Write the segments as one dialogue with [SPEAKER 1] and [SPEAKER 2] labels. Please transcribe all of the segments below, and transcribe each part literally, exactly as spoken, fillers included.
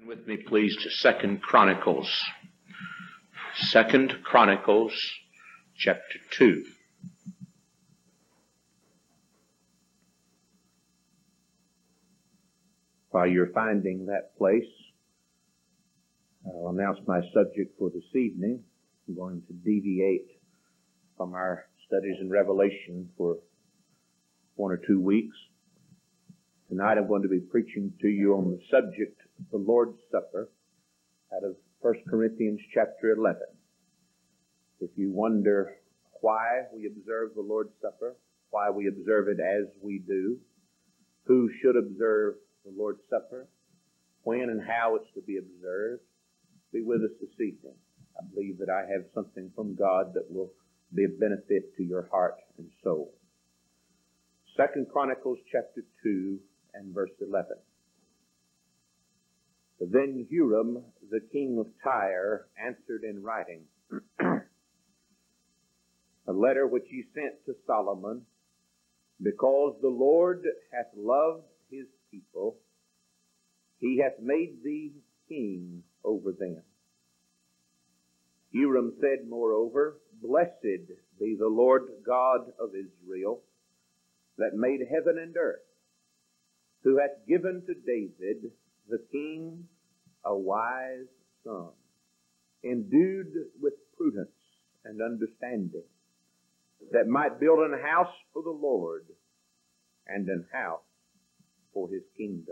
[SPEAKER 1] With me, please, to Second Chronicles. Second Chronicles, chapter two. While you're finding that place, I'll announce my subject for this evening. I'm going to deviate from our studies in Revelation for one or two weeks. Tonight I'm going to be preaching to you on the subject of the Lord's Supper out of First Corinthians chapter eleven. If you wonder why we observe the Lord's Supper, why we observe it as we do, who should observe the Lord's Supper, when and how it's to be observed, be with us this evening. I believe that I have something from God that will be a benefit to your heart and soul. Second Chronicles chapter two and verse eleven. Then Huram, the king of Tyre, answered in writing, a letter which he sent to Solomon, because the Lord hath loved his people, he hath made thee king over them. Huram said, moreover, blessed be the Lord God of Israel, that made heaven and earth, who hath given to David the king a wise son, endued with prudence and understanding, that might build an house for the Lord and an house for his kingdom.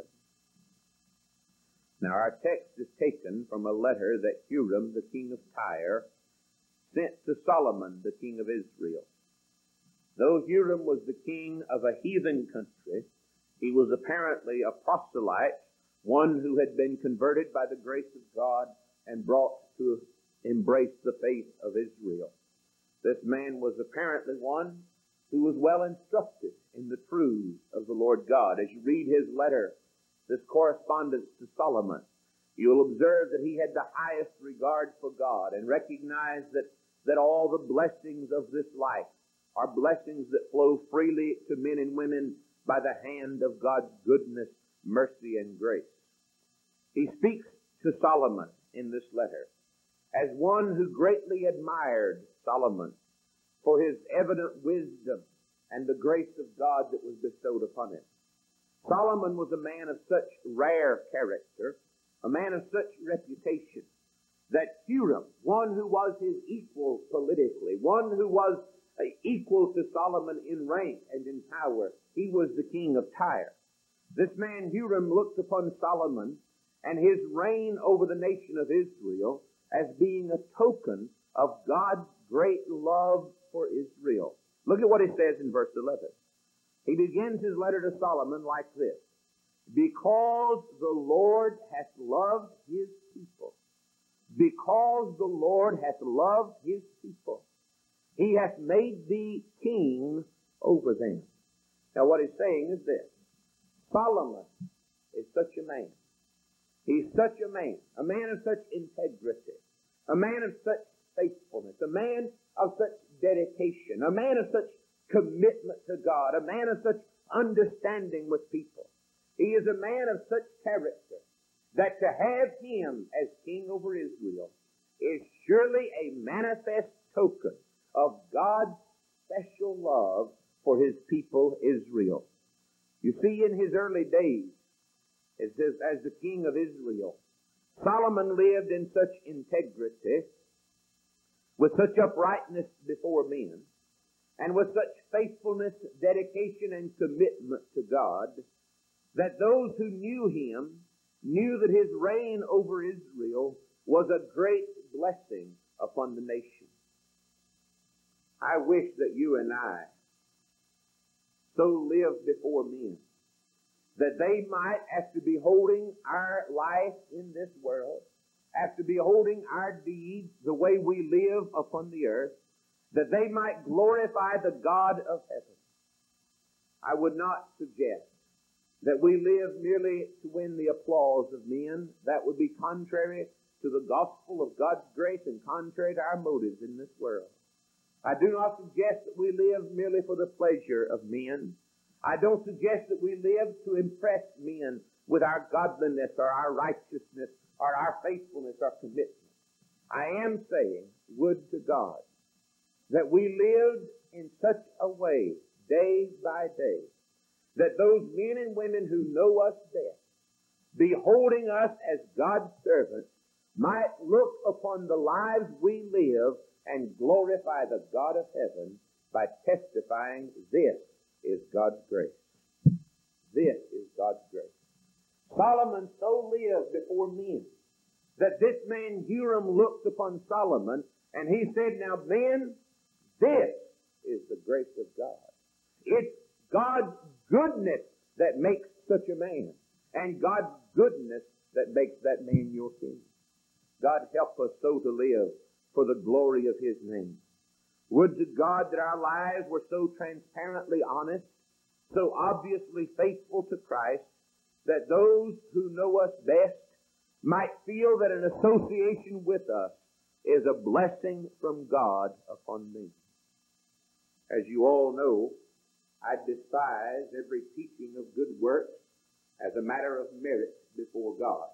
[SPEAKER 1] Now our text is taken from a letter that Huram, the king of Tyre, sent to Solomon, the king of Israel. Though Huram was the king of a heathen country, he was apparently a proselyte, one who had been converted by the grace of God and brought to embrace the faith of Israel. This man was apparently one who was well instructed in the truths of the Lord God. As you read his letter, this correspondence to Solomon, you will observe that he had the highest regard for God and recognized that, that all the blessings of this life are blessings that flow freely to men and women by the hand of God's goodness, mercy, and grace. He speaks to Solomon in this letter as one who greatly admired Solomon for his evident wisdom and the grace of God that was bestowed upon him. Solomon was a man of such rare character, a man of such reputation, that Huram, one who was his equal politically, one who was equal to Solomon in rank and in power, he was the king of Tyre. This man Huram looked upon Solomon and his reign over the nation of Israel as being a token of God's great love for Israel. Look at what he says in verse eleven. He begins his letter to Solomon like this: because the Lord hath loved his people, because the Lord hath loved his people, he hath made thee king over them. Now what he's saying is this: Solomon is such a man. He's such a man, a man of such integrity, a man of such faithfulness, a man of such dedication, a man of such commitment to God, a man of such understanding with people. He is a man of such character that to have him as king over Israel is surely a manifest token of God's special love for his people Israel. You see, in his early days, as, as the king of Israel, Solomon lived in such integrity, with such uprightness before men, and with such faithfulness, dedication, and commitment to God, that those who knew him knew that his reign over Israel was a great blessing upon the nation. I wish that you and I so lived before men that they might, after beholding our life in this world, after beholding our deeds, the way we live upon the earth, that they might glorify the God of heaven. I would not suggest that we live merely to win the applause of men. That would be contrary to the gospel of God's grace and contrary to our motives in this world. I do not suggest that we live merely for the pleasure of men. I don't suggest that we live to impress men with our godliness or our righteousness or our faithfulness or commitment. I am saying, would to God, that we lived in such a way, day by day, that those men and women who know us best, beholding us as God's servants, might look upon the lives we live and glorify the God of heaven by testifying, this is God's grace. This is God's grace. Solomon so lived before men that this man Huram looked upon Solomon and he said, now men, this is the grace of God. It's God's goodness that makes such a man, and God's goodness that makes that man your king. God help us so to live for the glory of His name. Would to God that our lives were so transparently honest, so obviously faithful to Christ, that those who know us best might feel that an association with us is a blessing from God upon me. As you all know, I despise every teaching of good works as a matter of merit before God.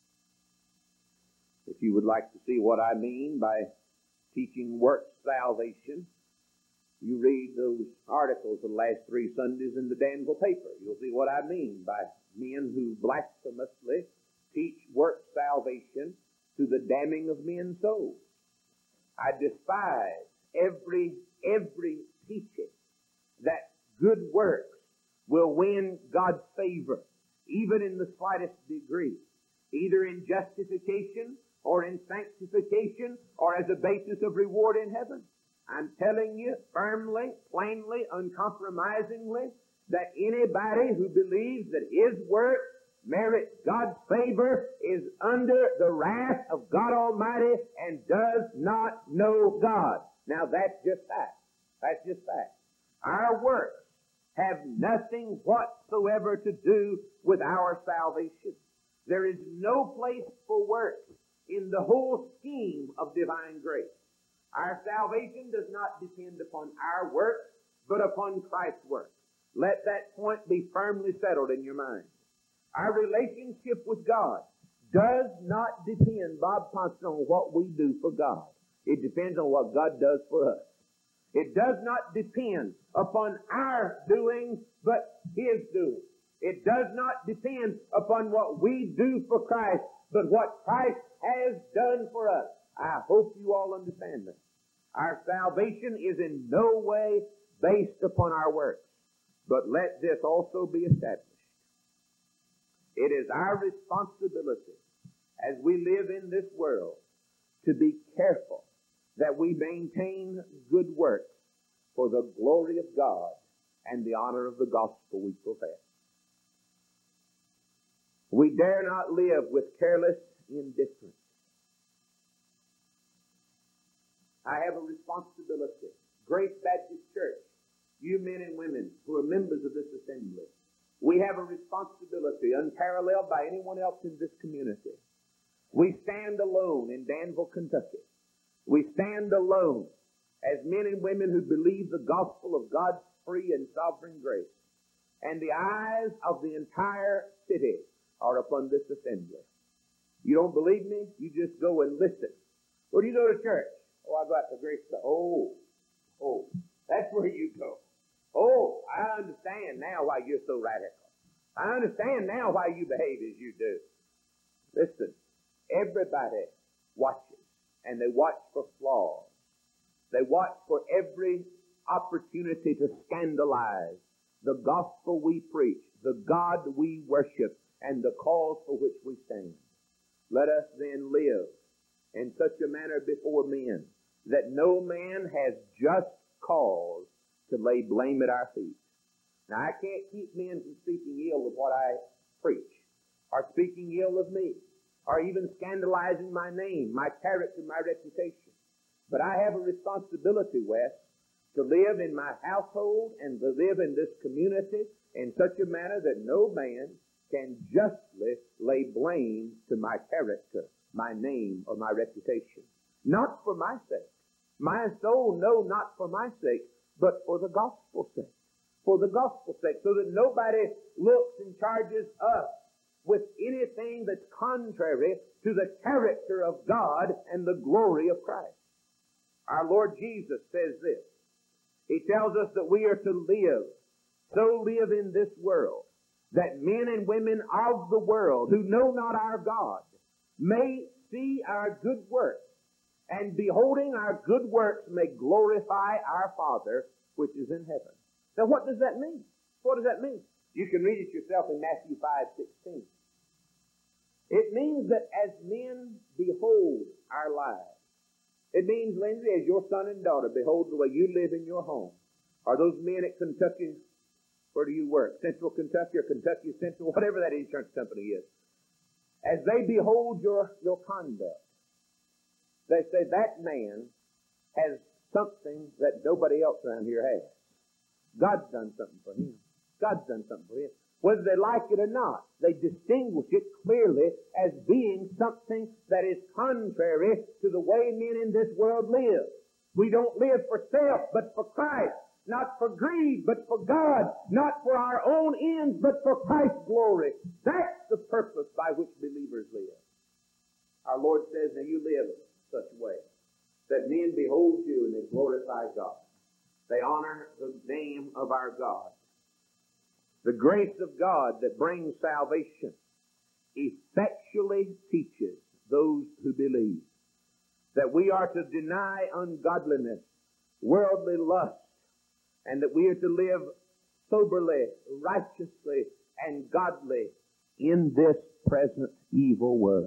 [SPEAKER 1] If you would like to see what I mean by teaching works salvation, you read those articles the last three Sundays in the Danville paper. You'll see what I mean by men who blasphemously teach works salvation to the damning of men's souls. I despise every, every teaching that good works will win God's favor, even in the slightest degree, either in justification or in sanctification or as a basis of reward in heaven. I'm telling you firmly, plainly, uncompromisingly, that anybody who believes that his work merits God's favor is under the wrath of God Almighty and does not know God. Now that's just fact. That's just fact. Our works have nothing whatsoever to do with our salvation. There is no place for works in the whole scheme of divine grace. Our salvation does not depend upon our works, but upon Christ's work. Let that point be firmly settled in your mind. Our relationship with God does not depend, Bob Ponson, on what we do for God. It depends on what God does for us. It does not depend upon our doing, but His doing. It does not depend upon what we do for Christ, but what Christ has done for us. I hope you all understand that. Our salvation is in no way based upon our works. But let this also be established. It is our responsibility as we live in this world to be careful that we maintain good works for the glory of God and the honor of the gospel we profess. We dare not live with careless indifference. I have a responsibility. Grace Baptist Church, you men and women who are members of this assembly, we have a responsibility unparalleled by anyone else in this community. We stand alone in Danville, Kentucky. We stand alone as men and women who believe the gospel of God's free and sovereign grace. And the eyes of the entire city are upon this assembly. You don't believe me? You just go and listen. Where do you go to church? Oh, I go out to Grace. Oh, oh, that's where you go. Oh, I understand now why you're so radical. I understand now why you behave as you do. Listen, everybody watches, and they watch for flaws. They watch for every opportunity to scandalize the gospel we preach, the God we worship, and the cause for which we stand. Let us then live in such a manner before men that no man has just cause to lay blame at our feet. Now, I can't keep men from speaking ill of what I preach, or speaking ill of me, or even scandalizing my name, my character, my reputation. But I have a responsibility, Wes, to live in my household and to live in this community in such a manner that no man can justly lay blame to my character, my name, or my reputation. Not for my sake. My soul, no, not for my sake, but for the gospel's sake. For the gospel's sake, so that nobody looks and charges us with anything that's contrary to the character of God and the glory of Christ. Our Lord Jesus says this. He tells us that we are to live, so live in this world, that men and women of the world who know not our God may see our good works, and beholding our good works may glorify our Father which is in heaven. Now what does that mean? What does that mean? You can read it yourself in Matthew five sixteen. It means that as men behold our lives, it means, Lindsay, as your son and daughter behold the way you live in your home, are those men at Kentucky, where do you work? Central Kentucky or Kentucky Central, whatever that insurance company is. As they behold your, your conduct, they say that man has something that nobody else around here has. God's done something for him. God's done something for him. Whether they like it or not, they distinguish it clearly as being something that is contrary to the way men in this world live. We don't live for self, but for Christ. Not for greed, but for God. Not for our own ends, but for Christ's glory. That's the purpose by which believers live. Our Lord says, now you live such a way that men behold you and they glorify God. They honor the name of our God. The grace of God that brings salvation effectually teaches those who believe that we are to deny ungodliness, worldly lust, and that we are to live soberly, righteously, and godly in this present evil world.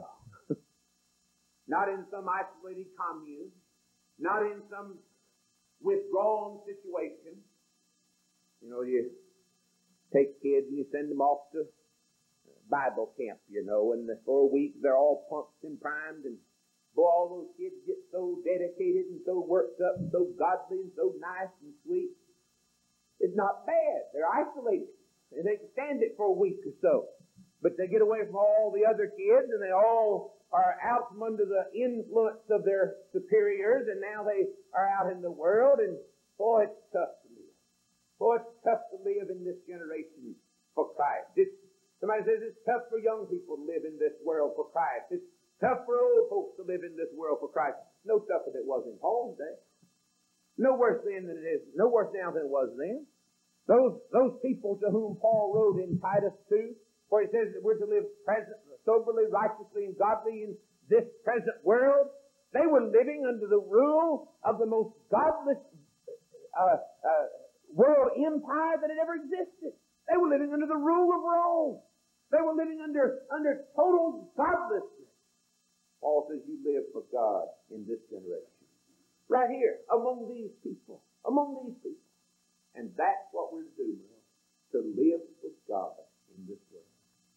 [SPEAKER 1] Not in some isolated commune, not in some withdrawn situation. You know, you take kids and you send them off to Bible camp, you know, and for a week they're all pumped and primed, and boy, all those kids get so dedicated and so worked up and so godly and so nice and sweet. It's not bad. They're isolated, and they can stand it for a week or so. But they get away from all the other kids, and they all are out from under the influence of their superiors, and now they are out in the world, and boy, it's tough to live. Boy, it's tough to live in this generation for Christ. It's, somebody says it's tough for young people to live in this world for Christ. It's tough for old folks to live in this world for Christ. No tougher than it was in Paul's day. No worse then than it is, no worse now than it was then. Those, those people to whom Paul wrote in Titus two, where he says that we're to live present, soberly, righteously, and godly in this present world, they were living under the rule of the most godless uh, uh, world empire that had ever existed. They were living under the rule of Rome. They were living under, under total godlessness. Paul says you live for God in this generation. Right here, among these people. Among these people. And that's what we're to do, to live for God in this world.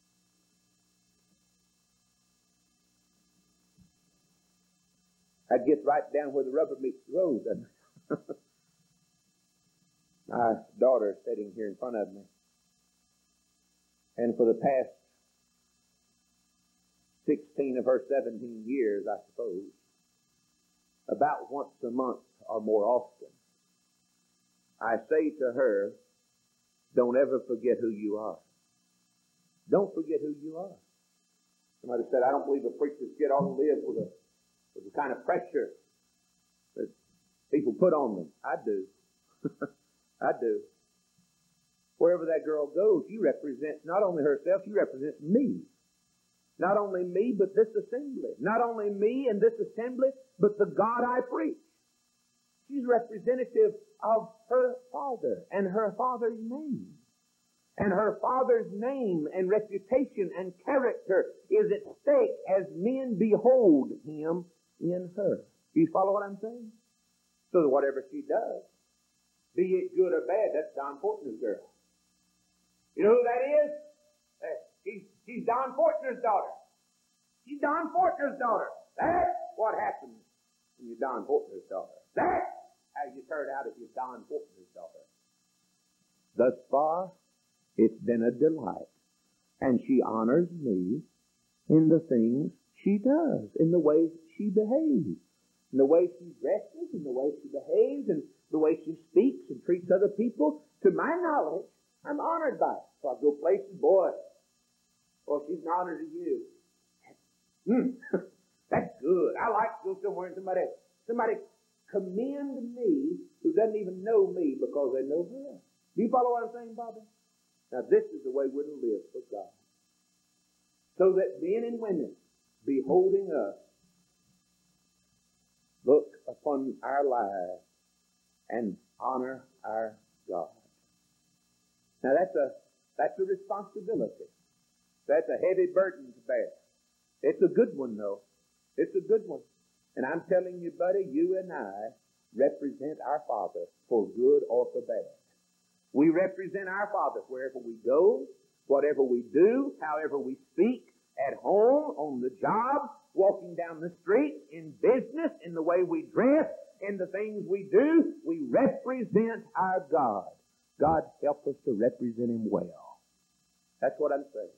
[SPEAKER 1] That gets right down where the rubber meets the road, doesn't it? My daughter is sitting here in front of me. And for the past sixteen of her seventeen years, I suppose, about once a month or more often, I say to her, don't ever forget who you are. Don't forget who you are. Somebody said, I don't believe a preacher's kid ought to live with a with the kind of pressure that people put on them. I do. I do. Wherever that girl goes, she represents not only herself, she represents me. Not only me, but this assembly. Not only me and this assembly, but the God I preach. She's representative of her Father and her Father's name. And her Father's name and reputation and character is at stake as men behold Him in her. Do you follow what I'm saying? So that whatever she does, be it good or bad, that's Don Fortner's girl. You know who that is? Uh, she's, she's Don Fortner's daughter. She's Don Fortner's daughter. That's what happens when you're Don Fortner's daughter. That's how you turn out if you're Don Fortner's daughter. Thus far, it's been a delight. And she honors me in the things she does, in the way she behaves, in the way she dresses, in the way she behaves, and the way she speaks and treats other people. To my knowledge, I'm honored by it. So I go places, boy, Well, she's an honor to you. Hmm. That's good. I like to go somewhere and somebody, somebody commend me who doesn't even know me because they know her. Do you follow what I'm saying, Bobby? Now, this is the way we're to live for God. So that men and women, beholding us, look upon our lives and honor our God. Now, that's a, that's a responsibility. That's a heavy burden to bear. It's a good one, though. It's a good one. And I'm telling you, buddy, you and I represent our Father for good or for bad. We represent our Father wherever we go, whatever we do, however we speak, at home, on the job, walking down the street, in business, in the way we dress, in the things we do. We represent our God. God, help us to represent Him well. That's what I'm saying.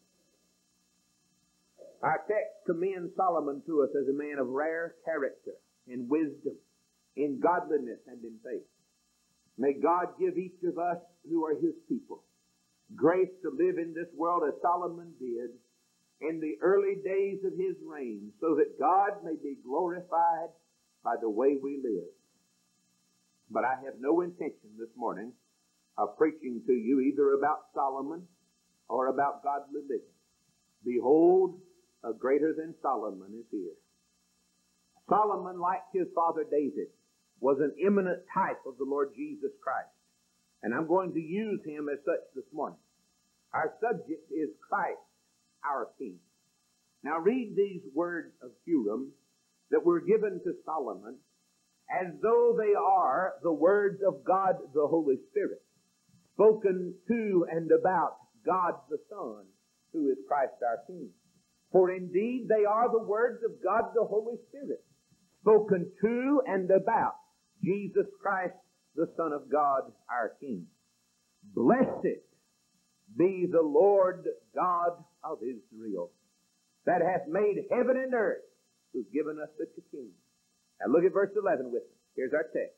[SPEAKER 1] Our text commends Solomon to us as a man of rare character, in wisdom, in godliness, and in faith. May God give each of us who are His people grace to live in this world as Solomon did in the early days of his reign, so that God may be glorified by the way we live. But I have no intention this morning of preaching to you either about Solomon or about godly living. Behold, a greater than Solomon is here. Solomon, like his father David, was an eminent type of the Lord Jesus Christ. And I'm going to use him as such this morning. Our subject is Christ, our King. Now read these words of Huram that were given to Solomon as though they are the words of God the Holy Spirit, spoken to and about God the Son, who is Christ our King. For indeed they are the words of God the Holy Spirit, spoken to and about Jesus Christ, the Son of God, our King. Blessed be the Lord God of Israel, that hath made heaven and earth, who's given us such a King. Now look at verse eleven with me. Here's our text.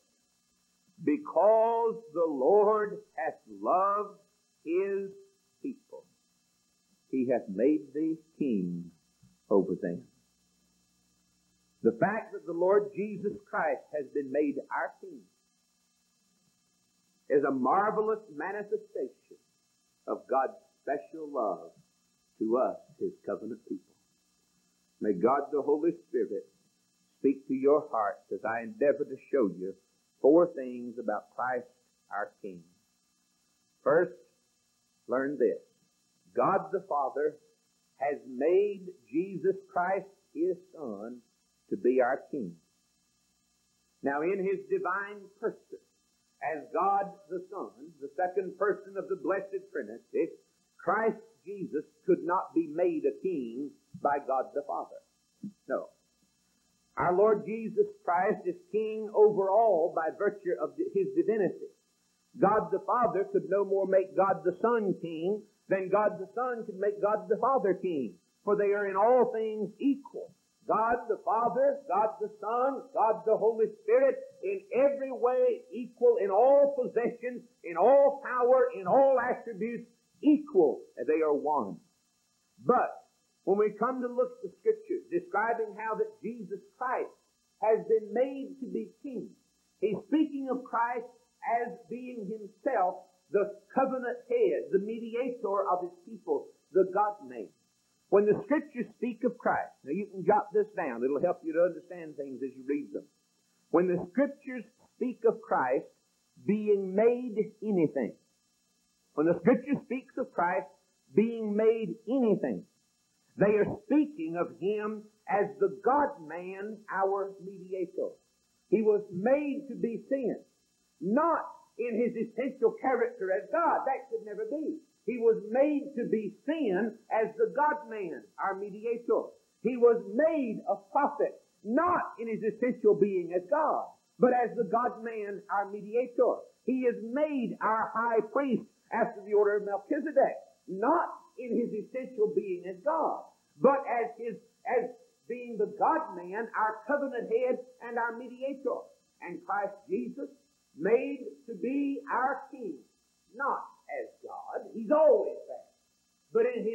[SPEAKER 1] Because the Lord hath loved His people, He hath made thee king over them. The fact that the Lord Jesus Christ has been made our King is a marvelous manifestation of God's special love to us, His covenant people. May God the Holy Spirit speak to your hearts as I endeavor to show you four things about Christ our King. First, learn this. God the Father has made Jesus Christ, His Son, to be our King. Now in His divine person, as God the Son, the second person of the Blessed Trinity, Christ Jesus could not be made a king by God the Father. No. Our Lord Jesus Christ is king over all by virtue of His divinity. God the Father could no more make God the Son king than God the Son could make God the Father king, for they are in all things equal. God the Father, God the Son, God the Holy Spirit, in every way equal, in all possessions, in all power, in all attributes, equal. They are one. But when we come to look at the Scriptures describing how that Jesus Christ has been made to be king, he's speaking of Christ as being Himself the covenant head, the mediator of His people, the God-man. When the Scriptures speak of Christ, now you can jot this down. It'll help you to understand things as you read them. When the Scriptures speak of Christ being made anything, when the Scripture speaks of Christ being made anything, they are speaking of Him as the God-man, our mediator. He was made to be sin, not in His essential character as God. That could never be. He was made to be sin as the God-man, our mediator. He was made a prophet, not in His essential being as God, but as the God-man, our mediator. He is made our high priest after the order of Melchizedek, not in His essential being as God, but as His as being the God-man, our covenant head and our mediator. And Christ Jesus made to be our King, not as God. He's always that. But in His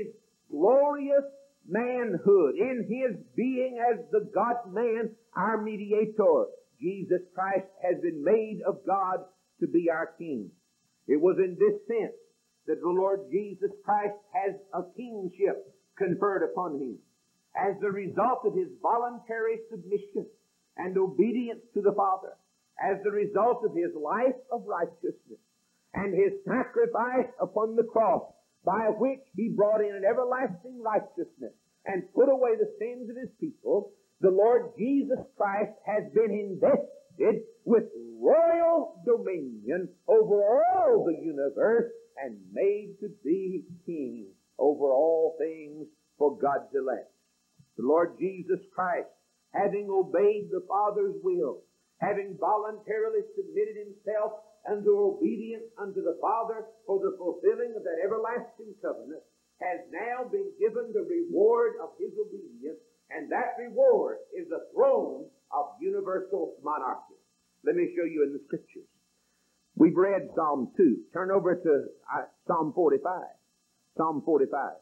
[SPEAKER 1] glorious manhood, in His being as the God-man, our mediator, Jesus Christ has been made of God to be our King. It was in this sense that the Lord Jesus Christ has a kingship conferred upon Him. As the result of His voluntary submission and obedience to the Father, as the result of His life of righteousness and His sacrifice upon the cross, by which He brought in an everlasting righteousness and put away the sins of His people, the Lord Jesus Christ has been invested with royal dominion over all the universe and made to be King over all things for God's elect. The Lord Jesus Christ, having obeyed the Father's will, having voluntarily submitted Himself unto obedience unto the Father for the fulfilling of that everlasting covenant, has now been given the reward of His obedience, and that reward is the throne of universal monarchy. Let me show you in the Scriptures. We've read Psalm two. Turn over to uh, Psalm forty-five. Psalm forty-five.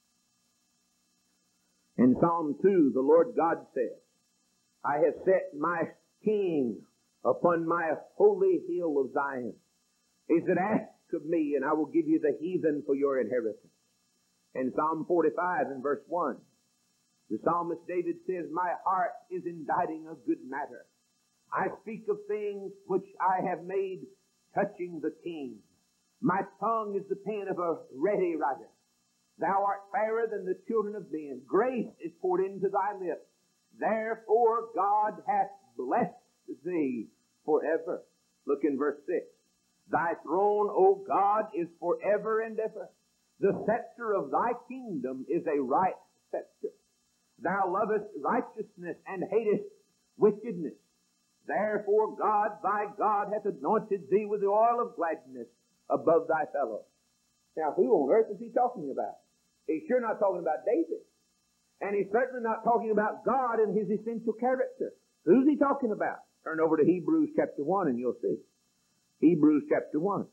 [SPEAKER 1] In Psalm two, the Lord God says, I have set my King upon my holy hill of Zion. He said, ask of me, and I will give you the heathen for your inheritance. In Psalm forty-five, in verse one, the psalmist David says, my heart is inditing a good matter. I speak of things which I have made touching the King. My tongue is the pen of a ready writer. Thou art fairer than the children of men. Grace is poured into thy lips. Therefore God hath blessed thee forever. Look in verse six. Thy throne, O God, is forever and ever. The scepter of thy kingdom is a right scepter. Thou lovest righteousness and hatest wickedness. Therefore God, thy God, hath anointed thee with the oil of gladness above thy fellows. Now, who on earth is he talking about? He's sure not talking about David. And he's certainly not talking about God and His essential character. Who's he talking about? Turn over to Hebrews chapter one and you'll see. Hebrews chapter one.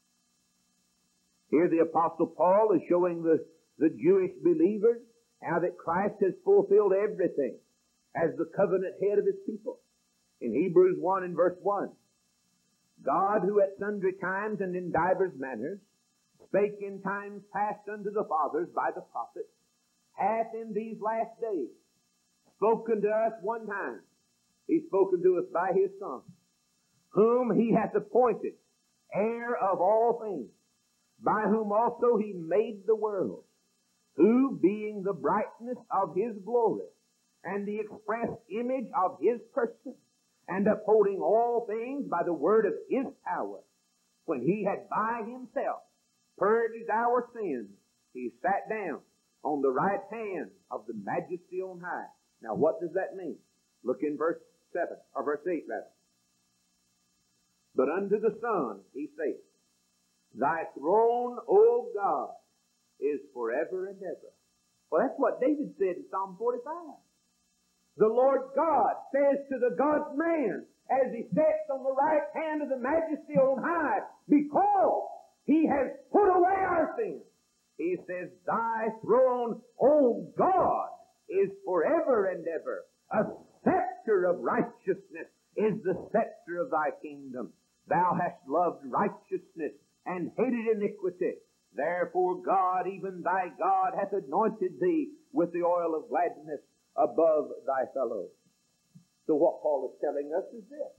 [SPEAKER 1] Here the Apostle Paul is showing the, the Jewish believers how that Christ has fulfilled everything as the covenant head of His people. In Hebrews one and verse one, God, who at sundry times and in divers manners spake in times past unto the fathers by the prophets, hath in these last days spoken to us one time. He's spoken to us by His Son, whom He hath appointed heir of all things, by whom also He made the world, who, being the brightness of His glory and the express image of His person, and upholding all things by the word of His power, when He had by Himself purged our sins, He sat down on the right hand of the Majesty on high. Now what does that mean? Look in verse seven, or verse eight rather. But unto the Son He saith, Thy throne, O God, is forever and ever. Well, that's what David said in Psalm forty-five. The Lord God says to the God-man, as He sits on the right hand of the Majesty on high, because He has put away our sins, He says, Thy throne, O God, is forever and ever. A scepter of righteousness is the scepter of Thy kingdom. Thou hast loved righteousness and hated iniquity. Therefore God, even Thy God, hath anointed Thee with the oil of gladness above Thy fellows. So what Paul is telling us is this.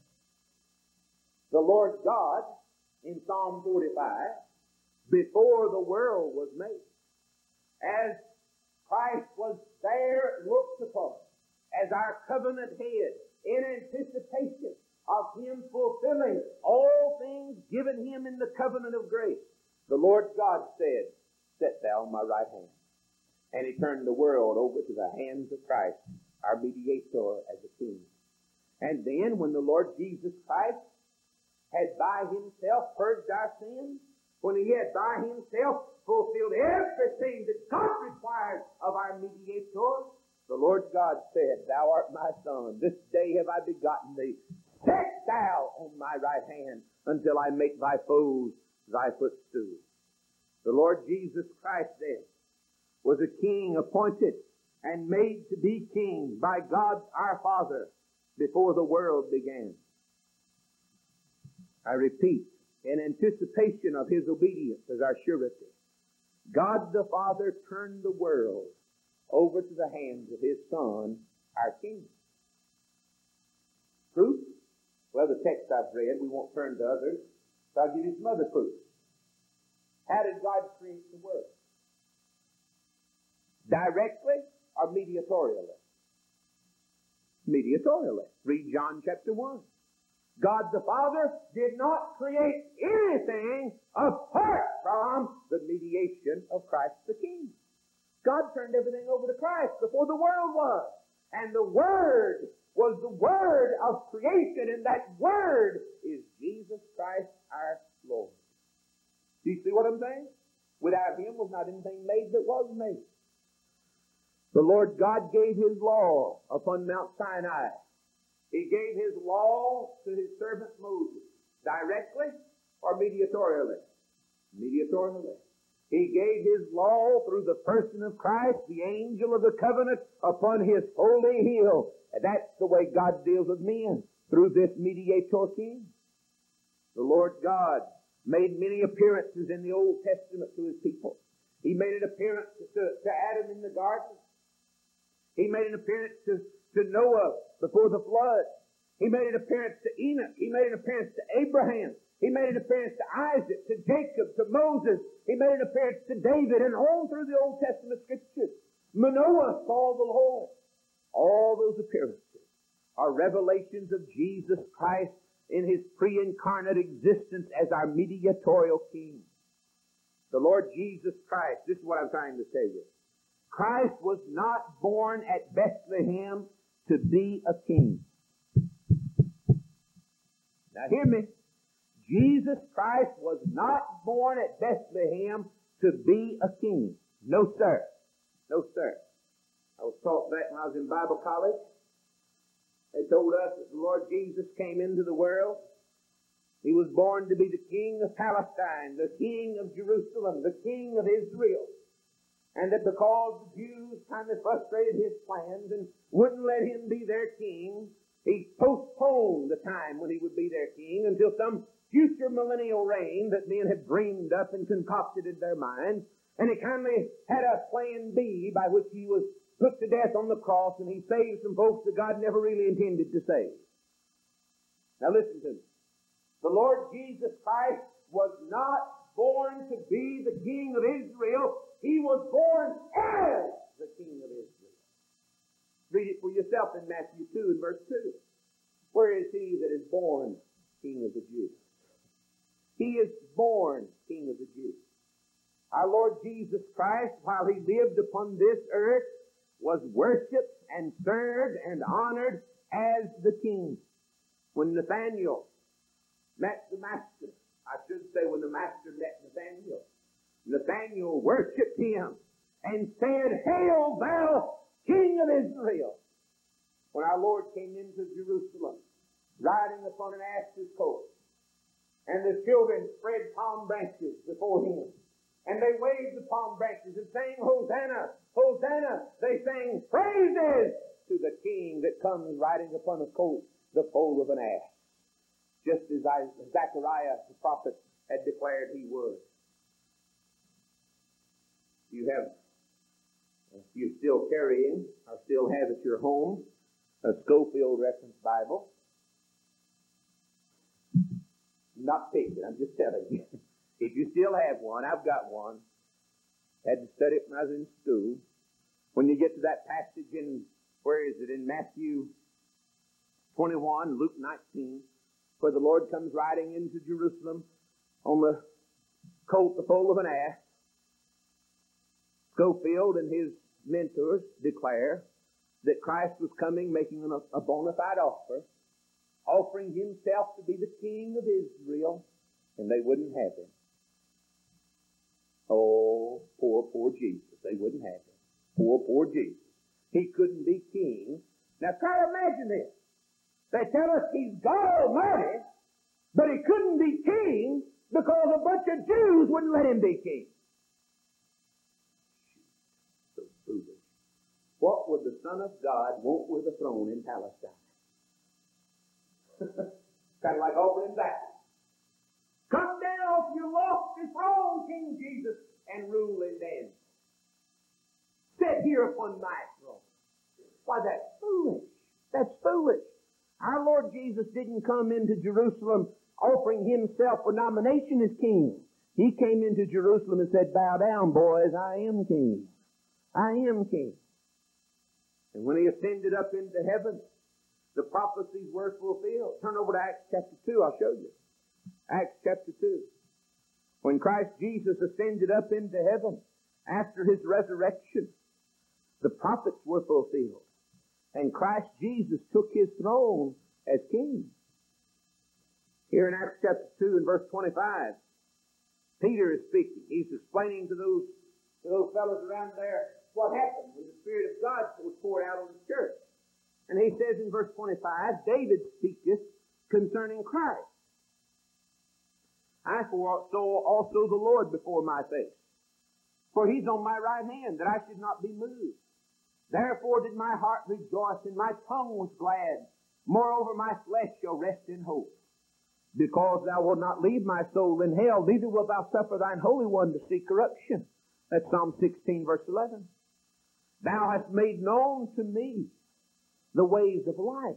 [SPEAKER 1] The Lord God, in Psalm forty-five, before the world was made, as Christ was there looked upon as our covenant head in anticipation of Him fulfilling all things given Him in the covenant of grace, the Lord God said, Sit thou on my right hand. And He turned the world over to the hands of Christ, our mediator as a king. And then when the Lord Jesus Christ had by Himself purged our sins, when He had by Himself fulfilled everything that God required of our mediator, the Lord God said, Thou art my Son. This day have I begotten thee. Sit thou on my right hand until I make thy foes thy footstool. The Lord Jesus Christ then was a king appointed and made to be king by God our Father before the world began. I repeat, in anticipation of his obedience as our surety, God the Father turned the world over to the hands of his Son, our King. Proof? Well, the text I've read, we won't turn to others, so I'll give you some other proof. How did God create the world? Directly or mediatorially? Mediatorially. Read John chapter one. God the Father did not create anything apart from the mediation of Christ the King. God turned everything over to Christ before the world was. And the Word was the Word of creation, and that Word is Jesus Christ our Lord. Do you see what I'm saying? Without Him was not anything made that was made. The Lord God gave His law upon Mount Sinai. He gave His law to His servant Moses, directly or mediatorially? Mediatorially. He gave His law through the person of Christ, the angel of the covenant, upon His holy hill. And that's the way God deals with men, through this mediator king. The Lord God made many appearances in the Old Testament to His people. He made an appearance to, to Adam in the garden. He made an appearance to, to Noah before the flood. He made an appearance to Enoch. He made an appearance to Abraham. He made an appearance to Isaac, to Jacob, to Moses. He made an appearance to David, and all through the Old Testament Scriptures. Manoah saw the Lord. All those appearances are revelations of Jesus Christ in His pre-incarnate existence as our mediatorial King. The Lord Jesus Christ, this is what I'm trying to tell you. Christ was not born at Bethlehem to be a king. Now hear me. Jesus Christ was not born at Bethlehem to be a king. No, sir. No, sir. I was taught that when I was in Bible college. They told us that the Lord Jesus came into the world. He was born to be the king of Palestine, the king of Jerusalem, the king of Israel. And that because the Jews kind of frustrated His plans and wouldn't let Him be their king, He postponed the time when He would be their king until some future millennial reign that men had dreamed up and concocted in their minds. And He kindly had a plan B by which He was put to death on the cross, and He saved some folks that God never really intended to save. Now listen to me. The Lord Jesus Christ was not born to be the King of Israel. He was born as the King of Israel. Read it for yourself in Matthew two and verse two. Where is He that is born King of the Jews? He is born King of the Jews. Our Lord Jesus Christ, while He lived upon this earth, was worshipped and served and honored as the King. When Nathanael met the Master, I should say when the Master met Nathanael, Nathanael worshipped Him and said, "Hail thou, King of Israel!" When our Lord came into Jerusalem, riding upon an ass's coat, and the children spread palm branches before Him, and they waved the palm branches and sang, "Hosanna, Hosanna!" They sang praises to the King that comes riding upon a coat, the foal of an ass, just as Zechariah the prophet had declared he would. You have, if you're still carrying, or still have at your home, a Schofield Reference Bible. I'm not picking, I'm just telling you. If you still have one, I've got one. Had to study it when I was in school. When you get to that passage in, where is it, in Matthew twenty-one, Luke nineteen, where the Lord comes riding into Jerusalem on the colt, the foal of an ass, Schofield and his mentors declare that Christ was coming, making a, a bona fide offer, offering Himself to be the King of Israel, and they wouldn't have Him. Oh, poor, poor Jesus. They wouldn't have Him. Poor, poor Jesus. He couldn't be king. Now try to imagine this. They tell us He's God Almighty, but He couldn't be king because a bunch of Jews wouldn't let Him be king. What would the Son of God want with a throne in Palestine? Kind of like offering that. Come down off your lofty throne, King Jesus, and rule and dance. Sit here upon my throne. Why, that's foolish. That's foolish. Our Lord Jesus didn't come into Jerusalem offering himself for nomination as king. He came into Jerusalem and said, bow down, boys, I am king. I am king. And when he ascended up into heaven, the prophecies were fulfilled. Turn over to Acts chapter two, I'll show you. Acts chapter two. When Christ Jesus ascended up into heaven, after his resurrection, the prophets were fulfilled. And Christ Jesus took his throne as king. Here in Acts chapter two and verse twenty-five, Peter is speaking. He's explaining to those, to those fellows around there what happened when the Spirit of God was poured out on the church. And he says in verse twenty-five, David speaketh concerning Christ. I foresaw also the Lord before my face, for he's on my right hand, that I should not be moved. Therefore did my heart rejoice, and my tongue was glad. Moreover, my flesh shall rest in hope. Because thou wilt not leave my soul in hell, neither wilt thou suffer thine Holy One to see corruption. That's Psalm sixteen, verse eleven. Thou hast made known to me the ways of life.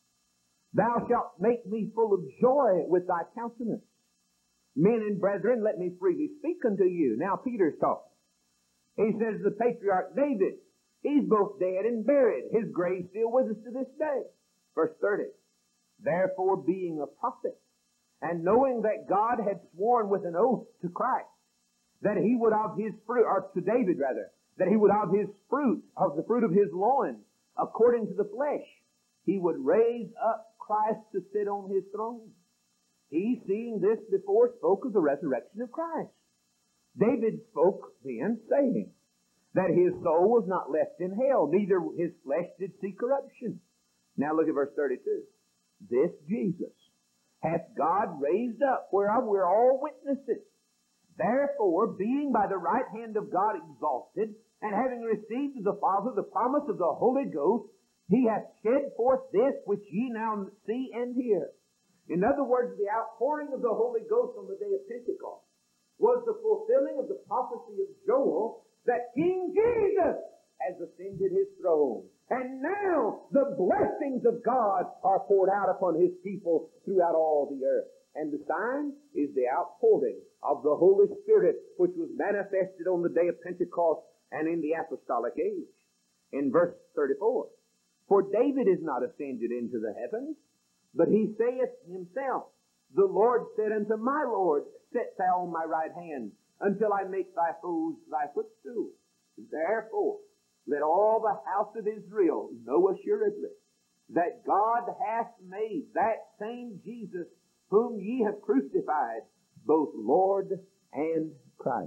[SPEAKER 1] Thou shalt make me full of joy with thy countenance. Men and brethren, let me freely speak unto you. Now Peter's talking. He says the patriarch David, he's both dead and buried. His grave still with us to this day. Verse thirty. Therefore, being a prophet, and knowing that God had sworn with an oath to Christ, that he would of his fruit, or to David rather, that he would of his fruit, of the fruit of his loins, according to the flesh, he would raise up Christ to sit on his throne. He, seeing this before, spoke of the resurrection of Christ. David spoke then, saying that his soul was not left in hell, neither his flesh did see corruption. Now look at verse thirty-two. This Jesus hath God raised up, whereof we're all witnesses. Therefore, being by the right hand of God exalted, and having received of the Father the promise of the Holy Ghost, he hath shed forth this which ye now see and hear. In other words, the outpouring of the Holy Ghost on the day of Pentecost was the fulfilling of the prophecy of Joel that King Jesus has ascended his throne. And now the blessings of God are poured out upon his people throughout all the earth. And the sign is the outpouring of the Holy Spirit, which was manifested on the day of Pentecost and in the apostolic age. In verse thirty-four, for David is not ascended into the heavens, but he saith himself, the Lord said unto my Lord, sit thou on my right hand, until I make thy foes thy footstool. Therefore, let all the house of Israel know assuredly that God hath made that same Jesus whom ye have crucified, both Lord and Christ.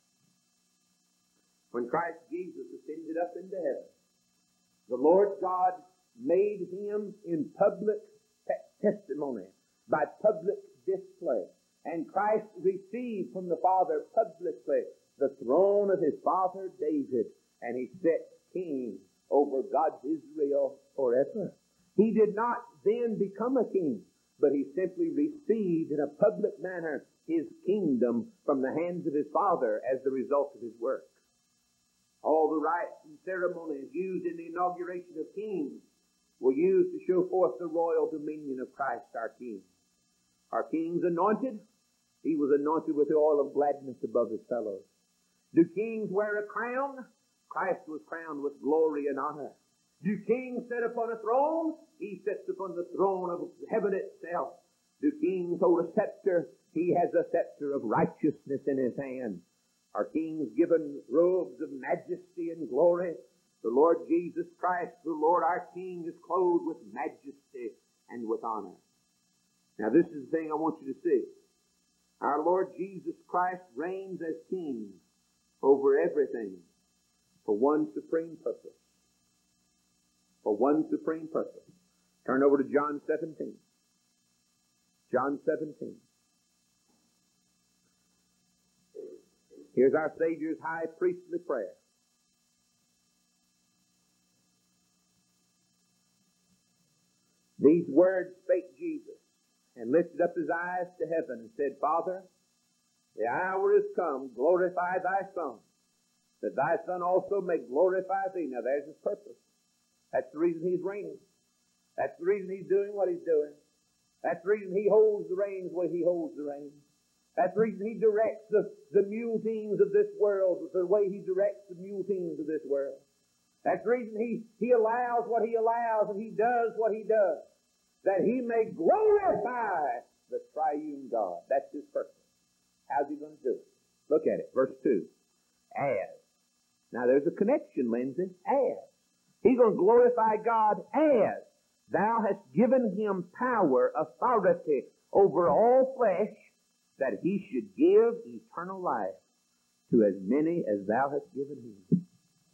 [SPEAKER 1] When Christ Jesus ascended up into heaven, the Lord God made him in public testimony, by public display. And Christ received from the Father publicly the throne of his father David, and he sat king over God's Israel forever. He did not then become a king, but he simply received in a public manner his kingdom from the hands of his Father as the result of his work. All the rites and ceremonies used in the inauguration of kings were used to show forth the royal dominion of Christ our King. Our King's anointed, he was anointed with the oil of gladness above his fellows. Do kings wear a crown? Christ was crowned with glory and honor. Do kings sit upon a throne? He sits upon the throne of heaven itself. Do kings hold a scepter? He has a scepter of righteousness in his hand. Are kings given robes of majesty and glory? The Lord Jesus Christ, the Lord our King, is clothed with majesty and with honor. Now this is the thing I want you to see. Our Lord Jesus Christ reigns as King over everything for one supreme purpose. For one supreme purpose. Turn over to John seventeen. John seventeen. Here's our Savior's high priestly prayer. These words spake Jesus, and lifted up his eyes to heaven, and said, Father, the hour is come, glorify thy Son, that thy Son also may glorify thee. Now there's his purpose. That's the reason he's reigning. That's the reason he's doing what he's doing. That's the reason he holds the reins the way he holds the reins. That's the reason he directs the, the mule teams of this world the way he directs the mule teams of this world. That's the reason he, he allows what he allows and he does what he does, that he may glorify the triune God. That's his purpose. How's he going to do it? Look at it. Verse two. As. Now there's a connection, Lindsay. As. He's going to glorify God as thou hast given him power, authority over all flesh, that he should give eternal life to as many as thou hast given him.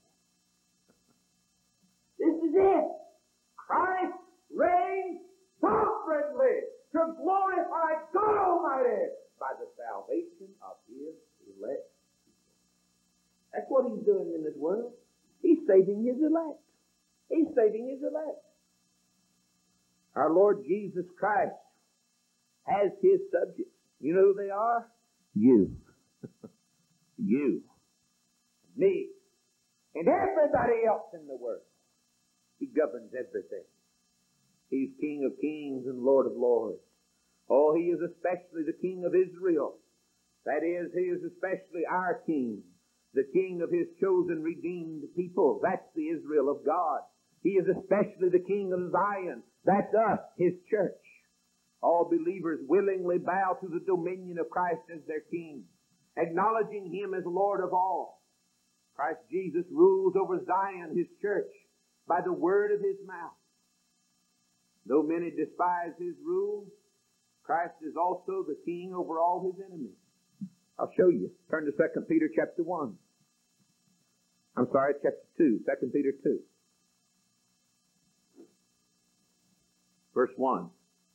[SPEAKER 1] This is it. Christ reigns sovereignly to glorify God Almighty by the salvation of his elect. That's what he's doing in this world. He's saving his elect. He's saving his elect. Our Lord Jesus Christ has his subjects. You know who they are? You. You. Me. And everybody else in the world. He governs everything. He's King of kings and Lord of lords. Oh, he is especially the King of Israel. That is, he is especially our King. The King of his chosen, redeemed people. That's the Israel of God. He is especially the King of Zion. That's us, his church. All believers willingly bow to the dominion of Christ as their King, acknowledging him as Lord of all. Christ Jesus rules over Zion, his church, by the word of his mouth. Though many despise his rule, Christ is also the King over all his enemies. I'll show you. Turn to Second Peter chapter one. I'm sorry, chapter two. Second Peter two. Verse one.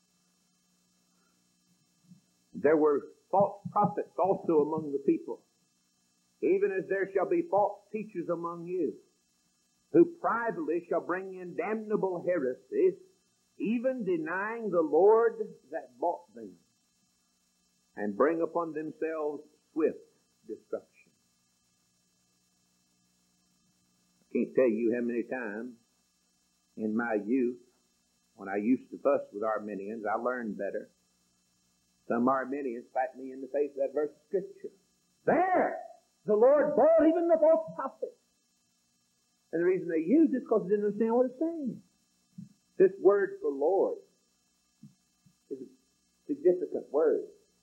[SPEAKER 1] There were false prophets also among the people, even as there shall be false teachers among you, who privately shall bring in damnable heresies, even denying the Lord that bought them, and bring upon themselves swift destruction. I can't tell you how many times in my youth, when I used to fuss with Arminians, I learned better. Some Arminians pat me in the face with that verse of Scripture. There! The Lord bought even the false prophets. And the reason they used it is because they didn't understand what it's saying. This word for Lord is a significant word.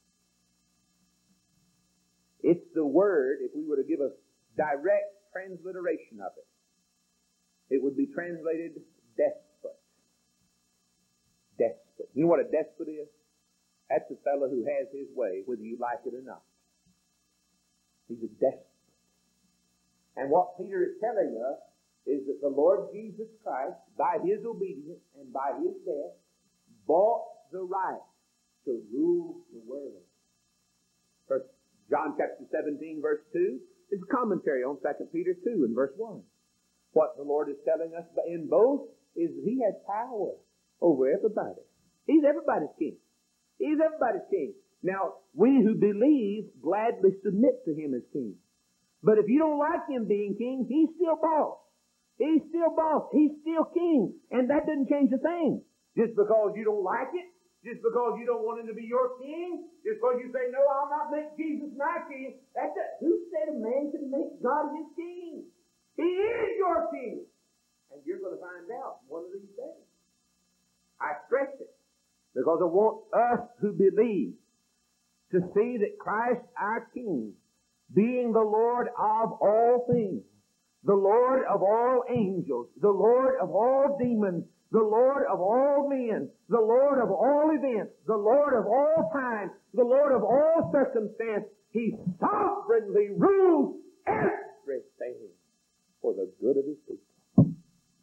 [SPEAKER 1] It's the word, if we were to give a direct transliteration of it, it would be translated despot. Despot. You know what a despot is? That's a fellow who has his way, whether you like it or not. He's a despot. And what Peter is telling us is that the Lord Jesus Christ, by his obedience and by his death, bought the right to rule the world. First John chapter seventeen, verse two, is a commentary on Second Peter two and verse one. What the Lord is telling us in both is that he has power over everybody. He's everybody's king. He's everybody's king. Now, we who believe gladly submit to him as king. But if you don't like him being king, he's still boss. He's still boss. He's still king. And that doesn't change a thing. Just because you don't like it, just because you don't want him to be your king, just because you say, no, I'll not make Jesus my king, that's a, who said a man can make God his king? He is your king. And you're going to find out one of these days. I stress it because I want us who believe to see that Christ our King, being the Lord of all things, the Lord of all angels, the Lord of all demons, the Lord of all men, the Lord of all events, the Lord of all time, the Lord of all circumstance, he sovereignly rules everything for the good of his people.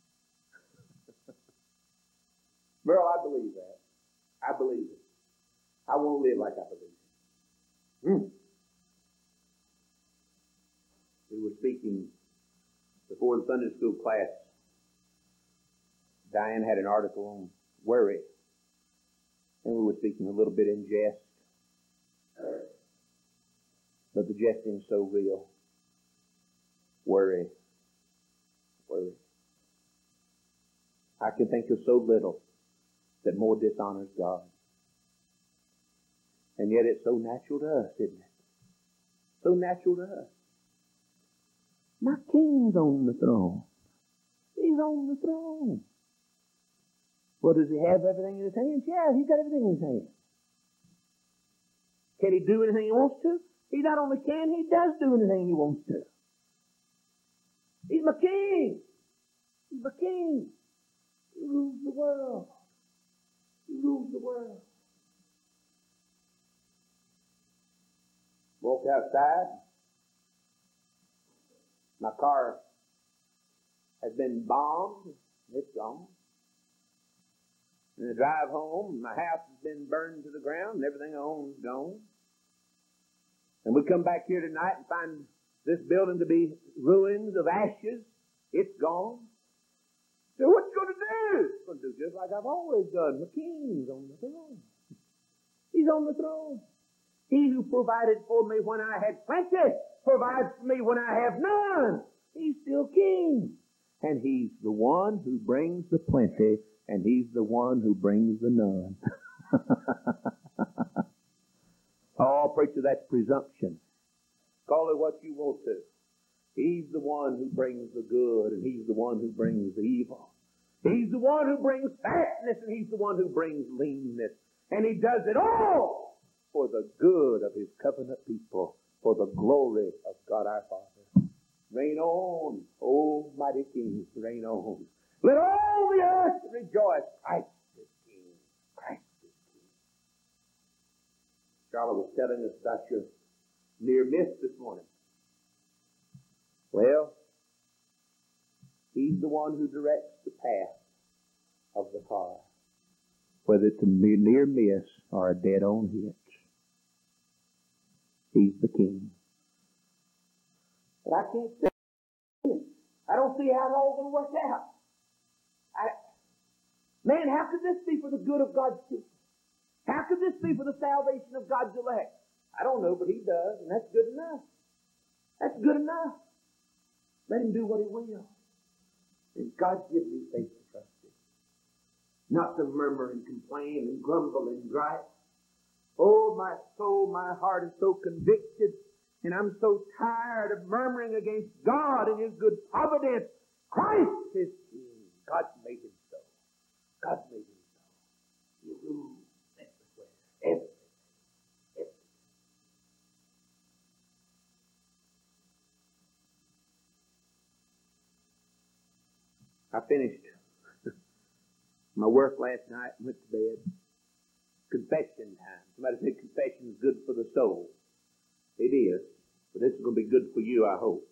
[SPEAKER 1] Merle, I believe that. I believe it. I won't live like I believe it. Mm. We were speaking before the Sunday school class. Diane had an article on worry. And we were speaking a little bit in jest. But the jesting is so real. Worry. Worry. I can think of so little that more dishonors God. And yet it's so natural to us, isn't it? So natural to us. My King's on the throne. He's on the throne. Well, does he have everything in his hands? Yeah, he's got everything in his hands. Can he do anything he wants to? He not only can, he does do anything he wants to. He's my King. He's my King. He rules the world. He rules the world. Walk outside. My car has been bombed. It's gone. And the drive home, my house has been burned to the ground and everything I own is gone. And we come back here tonight and find this building to be ruins of ashes. It's gone. So what you going to do? I'm going to do just like I've always done. The King's on the throne. He's on the throne. He who provided for me when I had plenty provides for me when I have none. He's still King. And He's the one who brings the plenty, and He's the one who brings the none. Oh, preacher, that's presumption. Call it what you want to. He's the one who brings the good, and He's the one who brings the evil. He's the one who brings fatness, and He's the one who brings leanness. And He does it all for the good of His covenant people, for the glory of God our Father. Reign on, O mighty King, reign on. Let all the earth rejoice. Christ is King. Christ is King. Charlotte was telling us about your near miss this morning. Well, He's the one who directs the path of the car, whether it's a near miss or a dead-on hit. He's the King. But I can't see it. I don't see how it's all going to work out. I, man, how could this be for the good of God's people? How could this be for the salvation of God's elect? I don't know, but He does, and that's good enough. That's good enough. Let Him do what He will. And God give me faith to trust Him. Not to murmur and complain and grumble and gripe. Oh, my soul, my heart is so convicted, and I'm so tired of murmuring against God and His good providence. Christ is King. God made Him so. God made Him so. He rules everywhere. Everything. Everything. I finished my work last night and went to bed. Confession time. Somebody said confession is good for the soul. It is. But this is going to be good for you, I hope.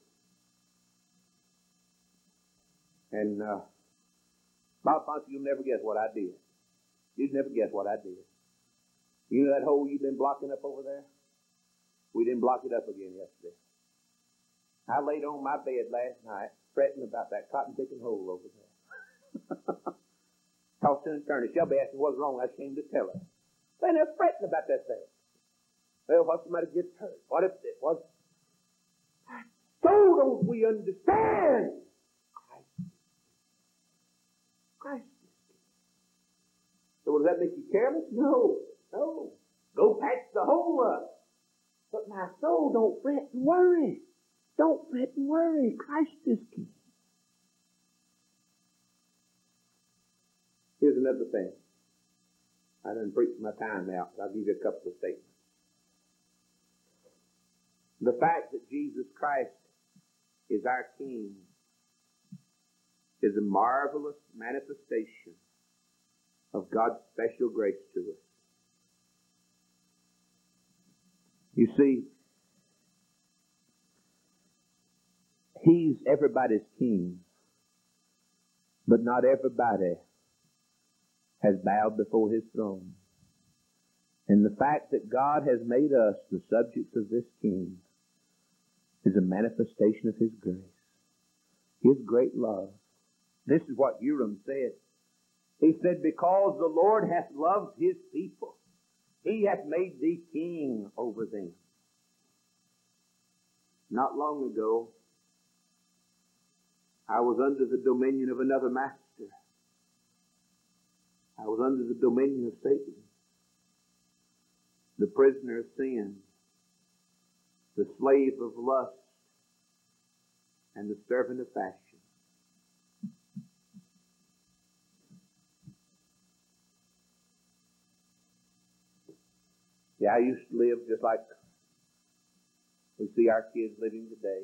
[SPEAKER 1] And uh, Bob Ponce, you'll never guess what I did. You'd never guess what I did. You know that hole you've been blocking up over there? We didn't block it up again yesterday. I laid on my bed last night fretting about that cotton-picking hole over there. Tossing and turning. Shelby asked me what's wrong. I came to tell her. And they're fretting about that thing. Well, what if somebody gets hurt? What if it was? So don't we understand? Christ. Christ. So does that make you careless? No. No. Go patch the hole up. But my soul, don't fret and worry. Don't fret and worry. Christ is King. Here's another thing. I done preached my time out, so I'll give you a couple of statements. The fact that Jesus Christ is our King is a marvelous manifestation of God's special grace to us. You see, He's everybody's King, but not everybody has bowed before His throne. And the fact that God has made us the subjects of this King is a manifestation of His grace, His great love. This is what Urim said. He said, because the Lord hath loved his people, he hath made thee king over them. Not long ago, I was under the dominion of another master. I was under the dominion of Satan, the prisoner of sin, the slave of lust, and the servant of fashion. Yeah, I used to live just like we see our kids living today.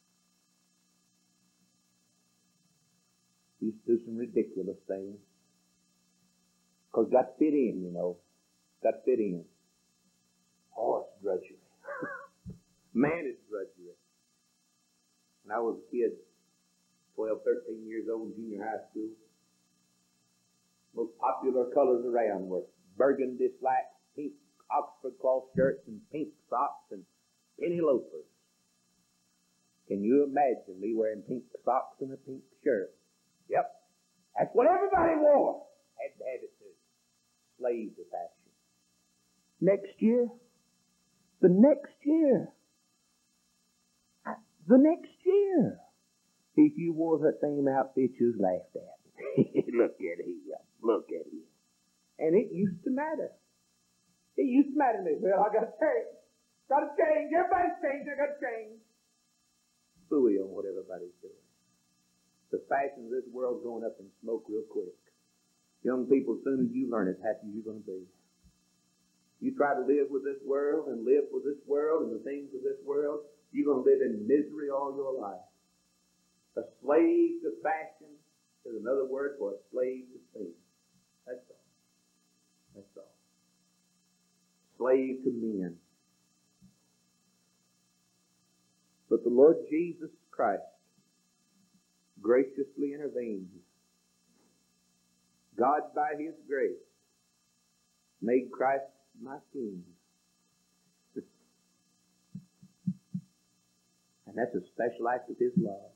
[SPEAKER 1] Used to do some ridiculous things. Because got to fit in, you know. Got to fit in. Oh, it's drudgery. Man, it's drudgery. When I was a kid, twelve, thirteen years old, junior high school, most popular colors around were burgundy slacks, pink Oxford cloth shirts, and pink socks, and penny loafers. Can you imagine me wearing pink socks and a pink shirt? Yep. That's what everybody wore. Had to have it too. Slave to fashion. Next year, the next year, the next year, if you wore that same outfit, you was laughed at. Look at him. Look at him. And it used to matter. It used to matter to me. Well, I got to change. Got to change. Everybody's changing. I got to change. Fooey on what everybody's doing. The fashion of this world's going up in smoke real quick. Young people, as soon as you learn it, happy you're going to be. You try to live with this world and live for this world and the things of this world, you're going to live in misery all your life. A slave to fashion is another word for a slave to sin. That's all. That's all. Slave to men. But the Lord Jesus Christ graciously intervened. God, by his grace, made Christ my king. And that's a special act of his love.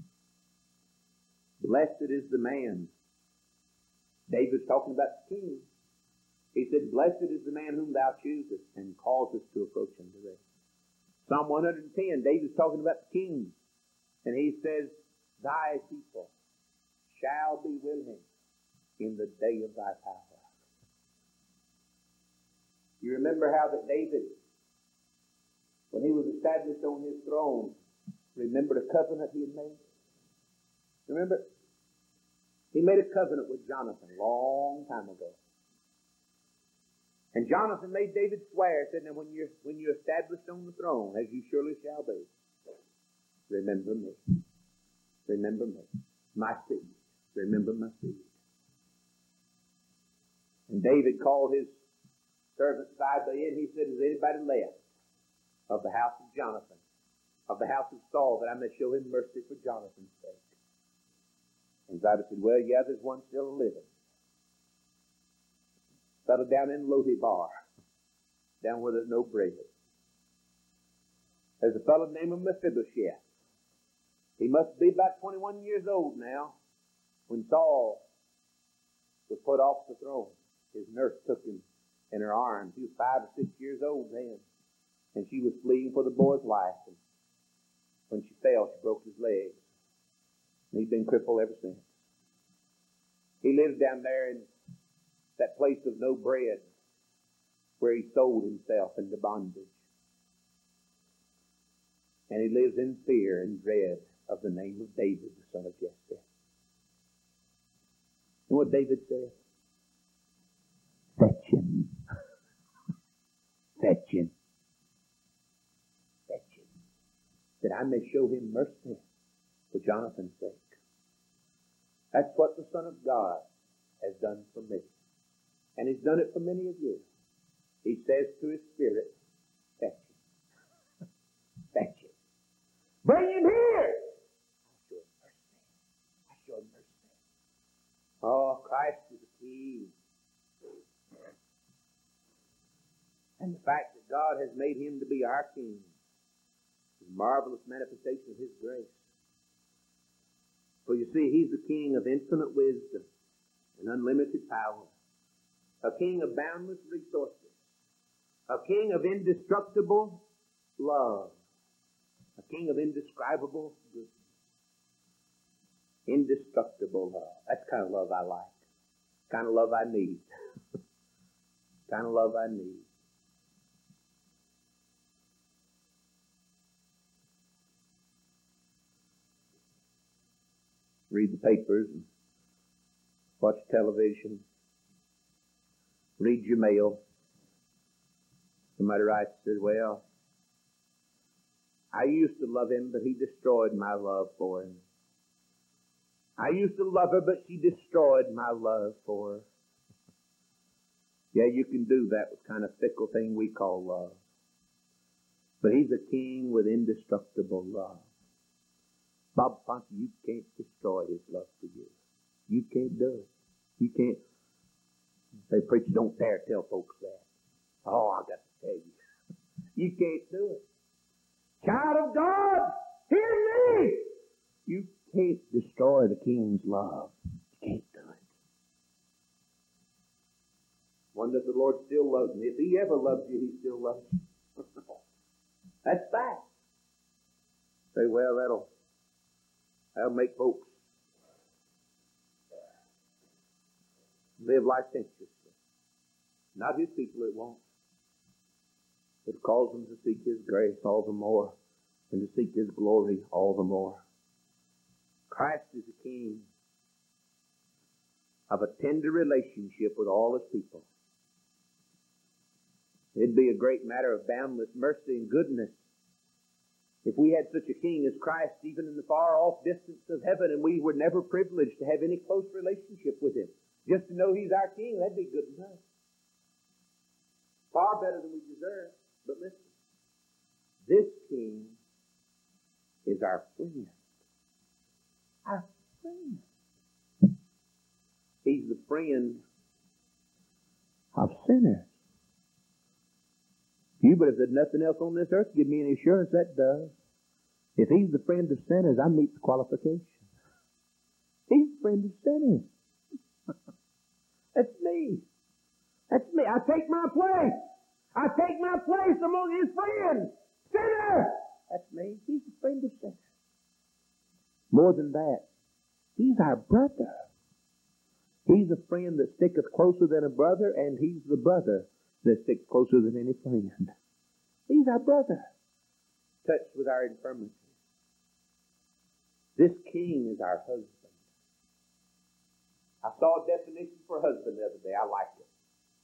[SPEAKER 1] Blessed is the man. David's talking about the king. He said, blessed is the man whom thou choosest and causest to approach unto thee. Psalm one hundred ten, David's talking about the king. And he says, thy people shall be willing in the day of thy power. You remember how that David, when he was established on his throne, remembered a covenant he had made? Remember? He made a covenant with Jonathan a long time ago. And Jonathan made David swear, said, now when you're, when you're established on the throne, as you surely shall be, remember me. Remember me. My seed. Remember my seed. And David called his servant Ziba in. He said, is anybody left of the house of Jonathan, of the house of Saul, that I may show him mercy for Jonathan's sake? And Ziba said, well, yeah, there's one still living. Fellow down in Lodebar, down where there's no bread. There's a fellow named Mephibosheth. He must be about twenty-one years old now when Saul was put off the throne. His nurse took him in her arms. He was five or six years old then. And she was fleeing for the boy's life. And when she fell, she broke his legs. And he's been crippled ever since. He lives down there in that place of no bread where he sold himself into bondage. And he lives in fear and dread of the name of David, the son of Jesse. And what David said? Fetch him. Fetch him. Fetch him. That I may show him mercy for Jonathan's sake. That's what the Son of God has done for me. And he's done it for many of you. He says to his spirit, fetch him. Fetch him. Bring him here. I show him mercy. I show him mercy. Oh, Christ is the King. And the fact that God has made him to be our King is a marvelous manifestation of his grace. For you see, he's the King of infinite wisdom. and unlimited power, a king of boundless resources, a king of indestructible love, a king of indescribable goodness. Indestructible love. That's the kind of love I like. The kind of love I need. the kind of love I need. Read the papers and watch television. Read your mail. Somebody writes, says, well, I used to love him, but he destroyed my love for him. I used to love her, but she destroyed my love for her. Yeah, you can do that with kind of fickle thing we call love. But he's a king with indestructible love. Bob Fonte, you can't destroy his love for you. You can't do it. You can't. Say, preacher, don't dare tell folks that. Oh, I got to tell you. You can't do it. Child of God, hear me. You can't destroy the king's love. You can't do it. Wonder if the Lord still loves me. If he ever loved you, he still loves you. That's fact. Say, well, that'll that'll make folks live licentiously. Not his people, it won't. It calls them to seek his grace all the more and to seek his glory all the more. Christ is a king of a tender relationship with all his people. It'd be a great matter of boundless mercy and goodness if we had such a king as Christ, even in the far-off distance of heaven, and we were never privileged to have any close relationship with him. Just to know he's our king, that'd be good enough. Far better than we deserve. But listen, this king is our friend. Our friend. He's the friend of sinners. You, but if there's nothing else on this earth, give me any assurance that does. If he's the friend of sinners, I meet the qualifications. He's the friend of sinners. That's me. That's me. I take my place. I take my place among his friends. Sinner! That's me. He's the friend of sinners. More than that, he's our brother. He's a friend that sticketh closer than a brother, and he's the brother that sticks closer than any friend. He's our brother, touched with our infirmities. This king is our husband. I saw a definition for husband the other day. I like it.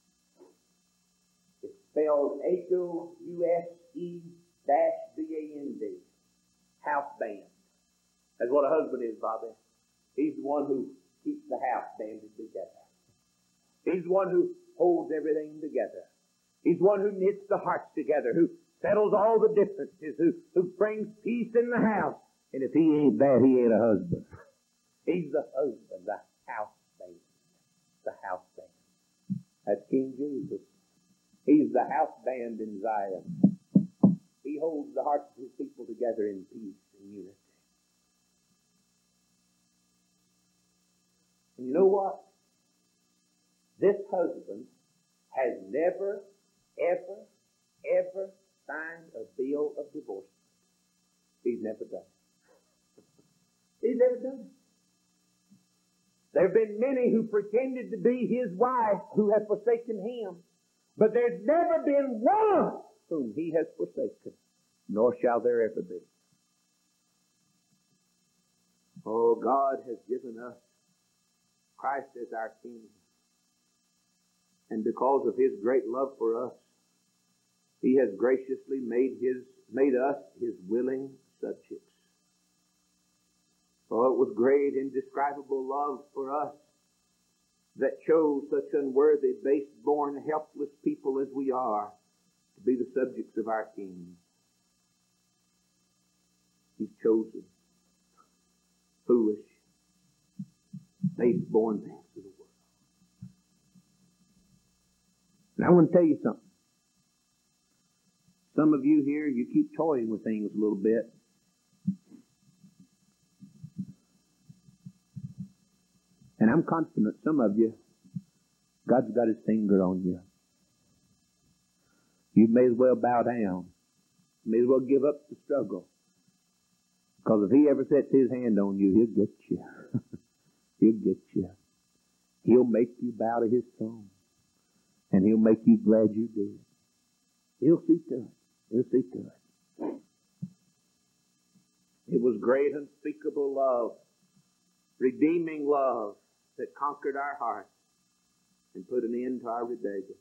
[SPEAKER 1] It's spelled H O U S E B A N D. House band. That's what a husband is, Bobby. He's the one who keeps the house banded together. He's the one who holds everything together. He's the one who knits the hearts together, who settles all the differences, who, who brings peace in the house. And if he ain't that, he ain't a husband. He's the husband, the house band. The house band. That's King Jesus. He's the house band in Zion. He holds the hearts of his people together in peace and unity. And you know what? This husband has never, ever, ever signed a bill of divorce. He's never done it. He's never done it. There have been many who pretended to be his wife who have forsaken him. But there's never been one whom he has forsaken, nor shall there ever be. Oh, God has given us Christ as our King. And because of his great love for us, he has graciously made his made us his willing subjects. Oh, it was great, indescribable love for us that chose such unworthy, base-born, helpless people as we are to be the subjects of our King. He's chosen foolish, base-born things of the world. And I want to tell you something. Some of you here, you keep toying with things a little bit. And I'm confident some of you, God's got his finger on you. You may as well bow down. You may as well give up the struggle. Because if he ever sets his hand on you, he'll get you. He'll get you. He'll make you bow to his throne. And he'll make you glad you did. He'll see to it. He'll see to it. It was great unspeakable love, redeeming love that conquered our hearts and put an end to our rebellion.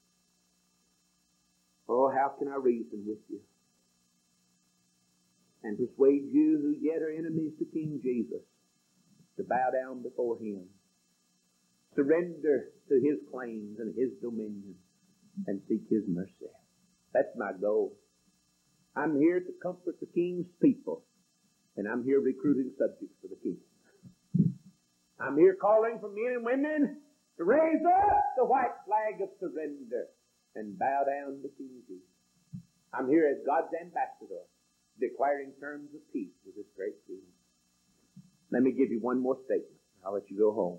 [SPEAKER 1] Oh, how can I reason with you and persuade you who yet are enemies to King Jesus to bow down before him, surrender to his claims and his dominion, and seek his mercy. That's my goal. I'm here to comfort the King's people, and I'm here recruiting subjects for the King. I'm here calling for men and women to raise up the white flag of surrender and bow down to King Jesus. I'm here as God's ambassador, declaring terms of peace with this great King. Let me give you one more statement. I'll let you go home.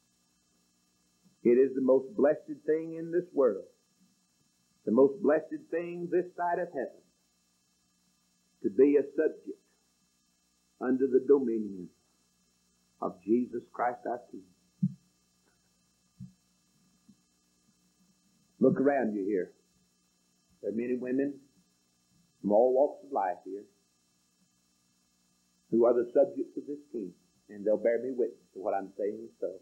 [SPEAKER 1] It is the most blessed thing in this world, the most blessed thing this side of heaven, to be a subject under the dominion of Jesus Christ our King. Look around you here. There are men and women from all walks of life here who are the subjects of this King, and they'll bear me witness to what I'm saying is so.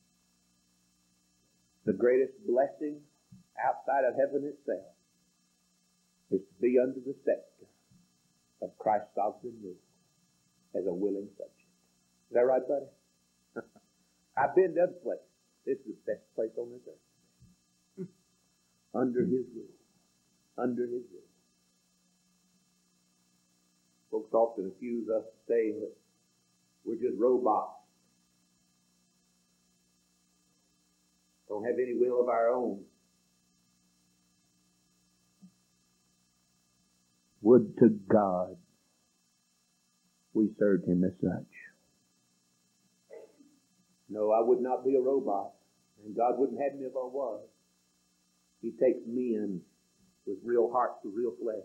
[SPEAKER 1] The greatest blessing outside of heaven itself is to be under the scepter of Christ's sovereign rule as a willing subject. Is that right, buddy? I've been to other places. This is the best place on this earth. Under his rule. Under his rule. Folks often accuse us of saying that we're just robots. Don't have any will of our own. Would to God we served him as such. No, I would not be a robot, and God wouldn't have me if I was. He takes men with real hearts and real flesh.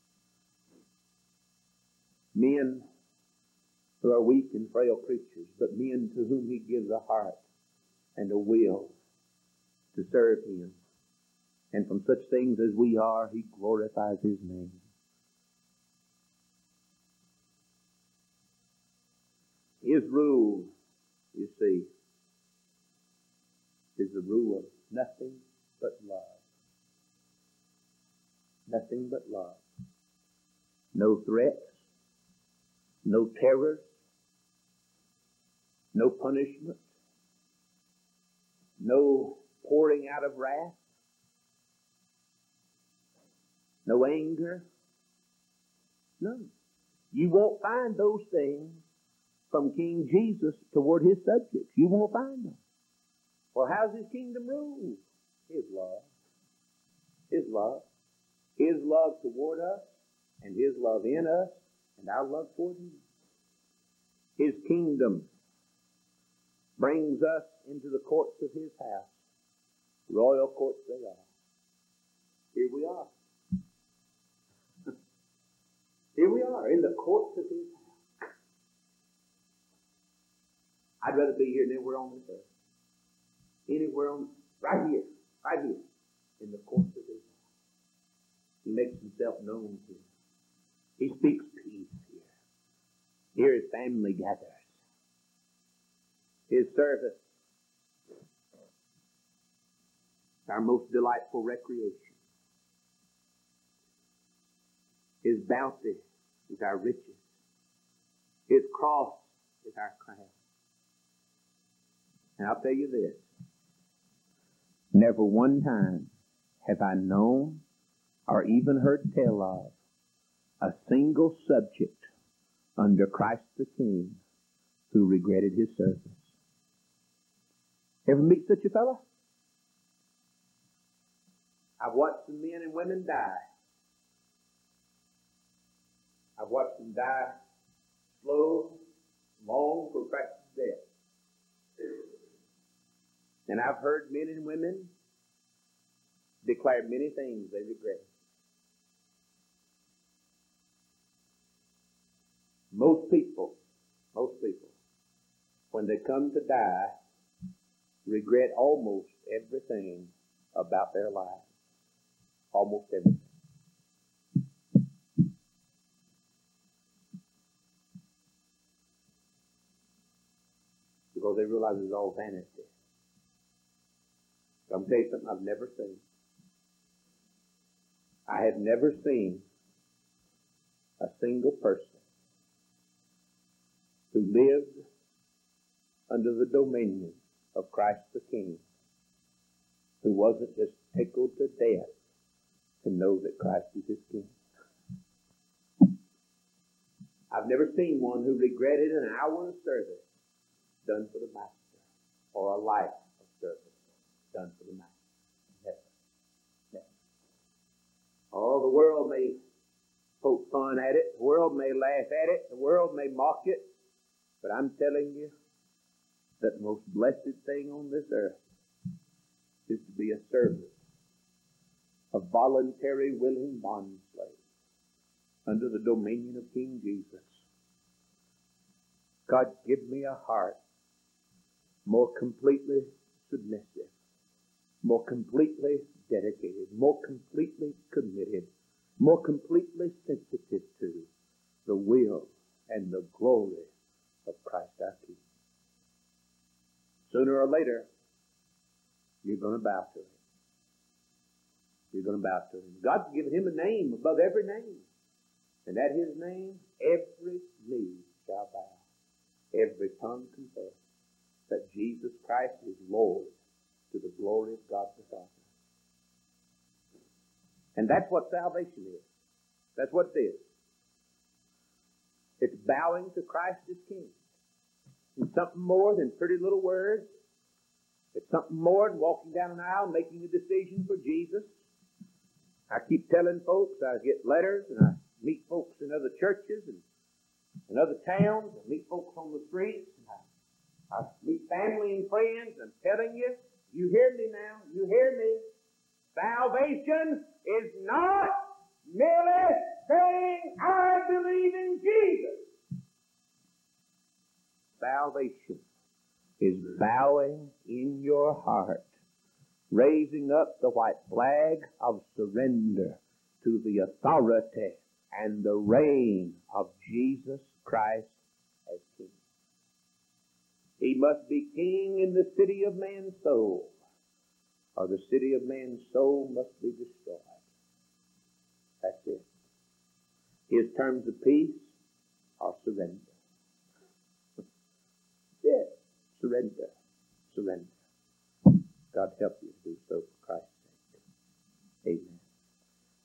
[SPEAKER 1] Men who are weak and frail creatures, but men to whom he gives a heart and a will to serve him. And from such things as we are, he glorifies his name. His rule, you see, is the rule of nothing but love. Nothing but love. No threats, no terrors, no punishment, no pouring out of wrath, no anger, none. You won't find those things from King Jesus toward his subjects. You won't find them. Well, how's his kingdom rule? His love. His love. His love toward us, and his love in us, and our love toward him. His kingdom brings us into the courts of his house. Royal courts they are. Here we are. Here we are in the courts of his house. I'd rather be here than anywhere on this earth. Anywhere on, right here, right here, in the courts of his house. He makes himself known here. He speaks peace here. Here his family gathers. His service, our most delightful recreation. His bounty is our riches. His cross is our crown. And I'll tell you this. Never one time have I known or even heard tell of a single subject under Christ the King who regretted his service. Ever meet such a fellow? I've watched some men and women die. I've watched them die slow, long, protracted death. And I've heard men and women declare many things they regret. Most people, most people, when they come to die, regret almost everything about their lives. Almost everything. Because they realize it's all vanity. I'm going to tell you something I've never seen. I have never seen a single person who lived under the dominion of Christ the King who wasn't just tickled to death to know that Christ is his King. I've never seen one who regretted an hour of service done for the Master or a life of service done for the Master. Never. Never. Oh, the world may poke fun at it. The world may laugh at it. The world may mock it. But I'm telling you that the most blessed thing on this earth is to be a servant, a voluntary, willing bond slave under the dominion of King Jesus. God, give me a heart more completely submissive, more completely dedicated, more completely committed, more completely sensitive to the will and the glory of Christ our King. Sooner or later, you're going to bow to him. You're going to bow to him. God's given him a name above every name. And at his name, every knee shall bow. Every tongue confess that Jesus Christ is Lord to the glory of God the Father. And that's what salvation is. That's what it is. It's bowing to Christ as King. It's something more than pretty little words. It's something more than walking down an aisle and making a decision for Jesus. I keep telling folks, I get letters and I meet folks in other churches and in other towns. I meet folks on the streets. And I, I meet family and friends. I'm telling you, you hear me now. You hear me. Salvation is not merely saying, I believe in Jesus. Salvation is bowing in your heart, raising up the white flag of surrender to the authority and the reign of Jesus Christ as King. He must be King in the city of man's soul, or the city of man's soul must be destroyed. That's it. His terms of peace are surrender. That's it. Surrender. Surrender. God help you.